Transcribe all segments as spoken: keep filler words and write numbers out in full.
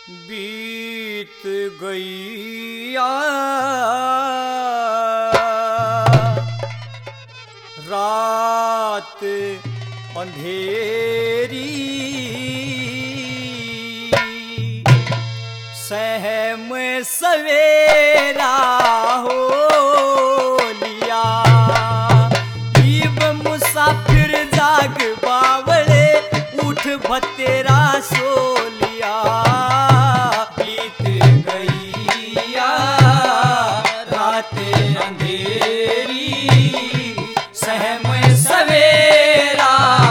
बीत गई रात अंधेरी, सहम सवेरा हो लिया। ईब मुसाफिर जाग बावले, उठ भतेरा सो लिया। बीत गई रात अंधेरी, सहम सवेरा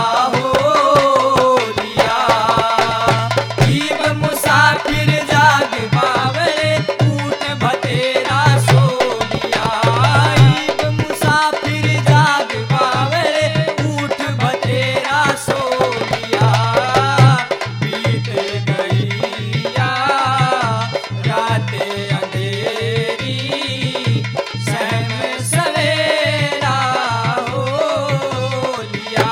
हो लिया। ईब मुसाफिर जाग बावले, उठ भतेरा सो लिया। ईब मुसाफिर जाग बावले, उठ भतेरा सो लिया। बीत गई रात अंधेरी, सहम सवेरा हो लिया।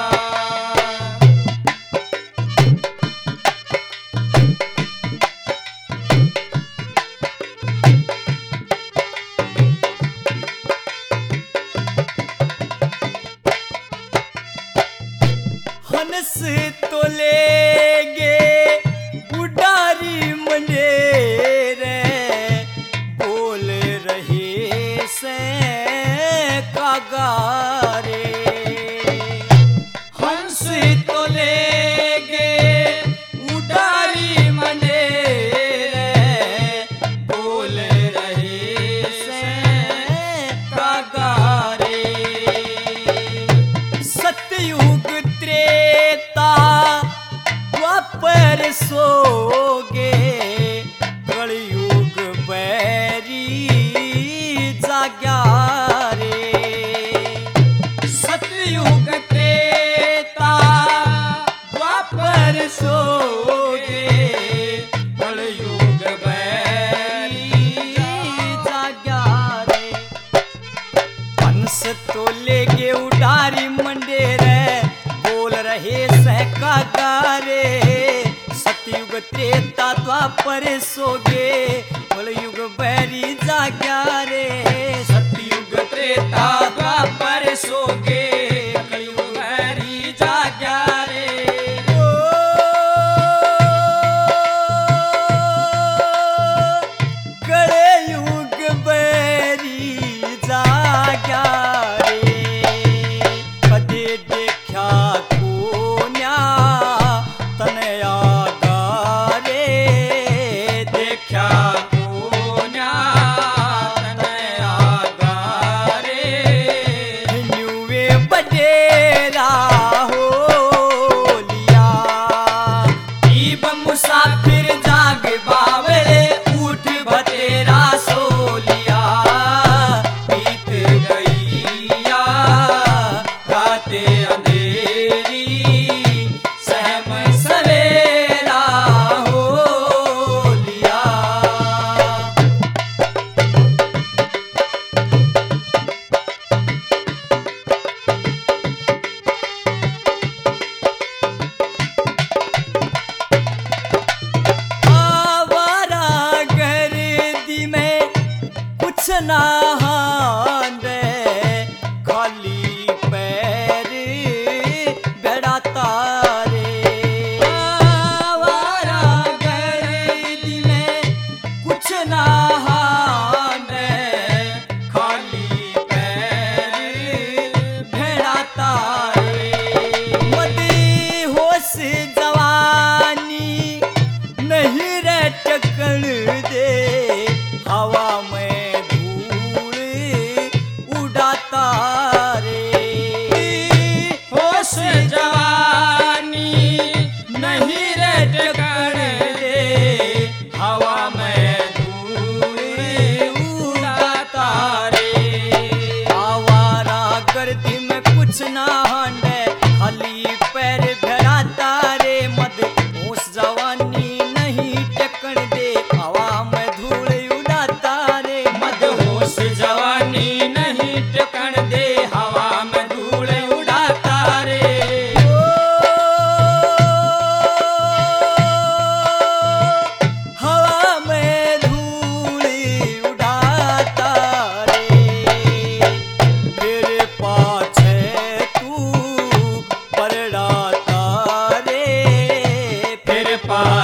हंस तो लेगे उडारी मंडेरे, बोल रहे से कागारे। हंस तो लेगे उडारी मंडेरे, बोल रहे से कागारे। सतयुग त्रेता द्वापर सोगे, कलयुग बैरी जाग्या रे। सतयुग त्रेता द्वापर सोगे, कलयुग बैरी जाग्या रे। हंस तो लेगे उडारी मंडेरे, बोल रहे सहकागारे। सतयुग त्रेता द्वापर सोगे, कलयुग बैरी जाग्या रे। सतयुग त्रेता द्वापर सोगे, कलयुग बैरी जाग्या रे। ओ कलयुग बैरी जाग्या रे। कदे देखा कोन्या तनया गारे, देखा कोन्या तनया गारे। न्यूवे बडेरा हो लिया। ईब मुसाफिर जाग बावले, उठ भतेरा सो लिया। बीत गई रात अंधेरी, सहम सवेरा हो लिया। आवारा गर्दी में कुछ ना हांदे, खाली पैर बेड़ा तारे। आवारा गर्दी में कुछ ना हांदे, खाली पैर भेड़ा तारे। मदी होश जवानी नहीं रे टकण दे, हवा में धूल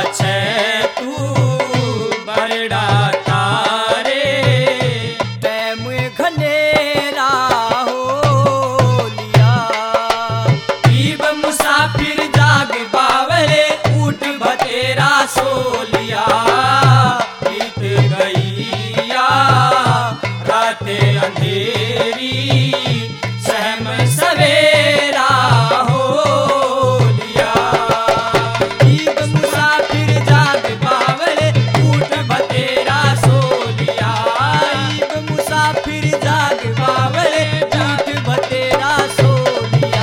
छे तू बरड़ा तारे टैम घनेरा हो लिया ईब मुसाफिर जाग बावरे उठ बतेरा सो लिया बीत गईया रातें अंधेरी सहम सवेरा हो लिया ईब मुसाफिर जाग बावरे उठ बतेरा सो लिया ईब मुसाफिर जाग बावरे उठ बतेरा सो लिया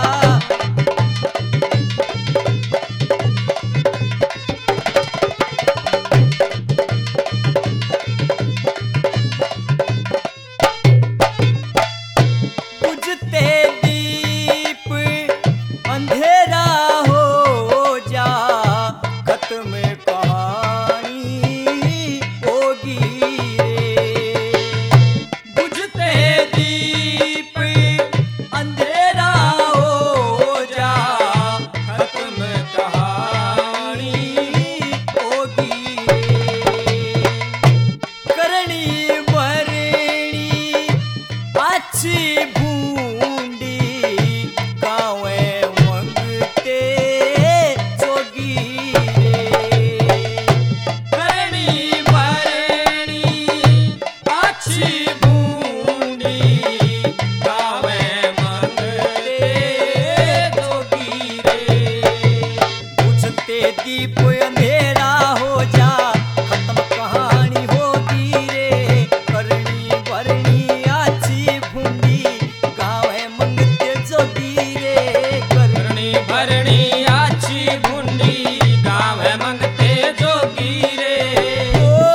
बुझते दीप अंधेरा हो जा खत्म कहानी होगी रे बुझते दीप अंधेरा हो जा खत्म कहानी होगी रे करनी भरणी अच्छी भूंडी गावे मंगते जोगी रे करनी भरणी अच्छी भूंडी गावे मंगते जोगी रे बुझते दीप अंधेरा हो जा खत्म कहानी होगी रे करनी भरणी अच्छी भूंडी गावे मंगते जोगी रे करनी भरणी अच्छी भूंडी गावे मंगते जोगी रे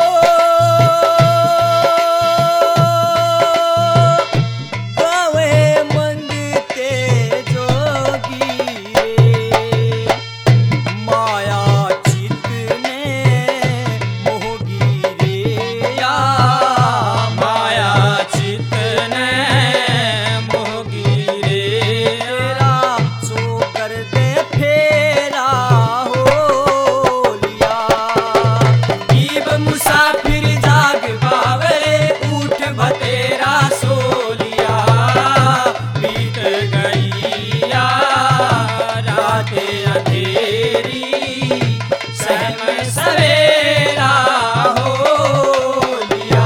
गावे मंगते जोगी रे माया चित ने मोहगी रे या माया चित ने मोहगी रे तेरा सो कर दे फेरा हो लिया ईब मुसाफिर जाग बावरे उठ बतेरा सो लिया बीत गईया रातें अंधेरी सहम सवेरा हो लिया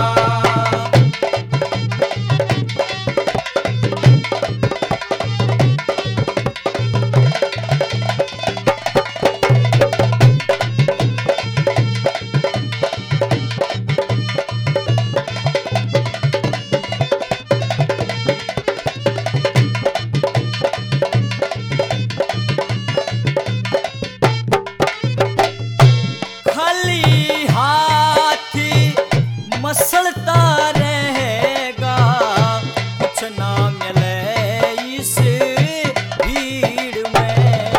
खाली हाथी मसलता रहेगा कुछ ना मिले इस भीड़ में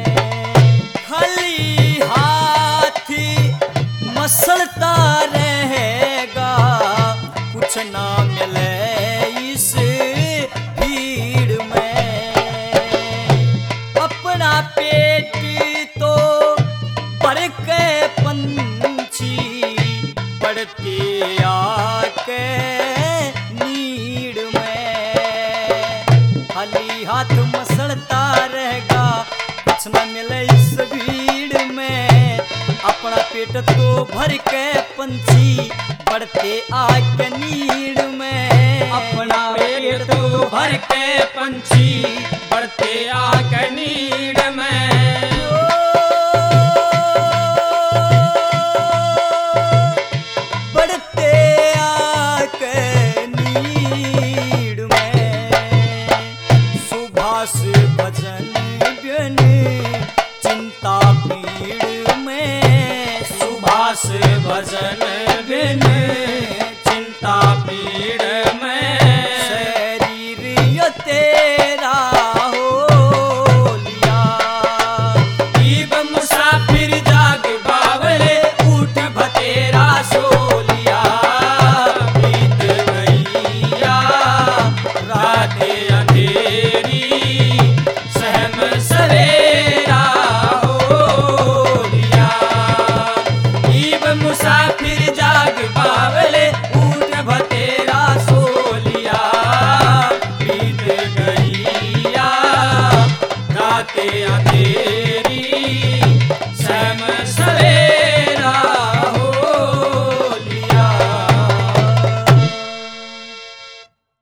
खाली हाथी मसलता रहेगा कुछ ना मिले इस भीड़ में अपना पेट तो भर के पंछी पड़ते आके नीड़ में खाली हाथ मसलता रहेगा कुछ न मिले इस भीड़ में अपना पेट तो भर के पंछी पड़ते आके नीड़ में अपना पेट तो भर के पंछी पड़ते आके नीड़ में बढ़ते आके नीड़ में सुभाष भजन व्यन चिंता पीड़ में सुभाष भजन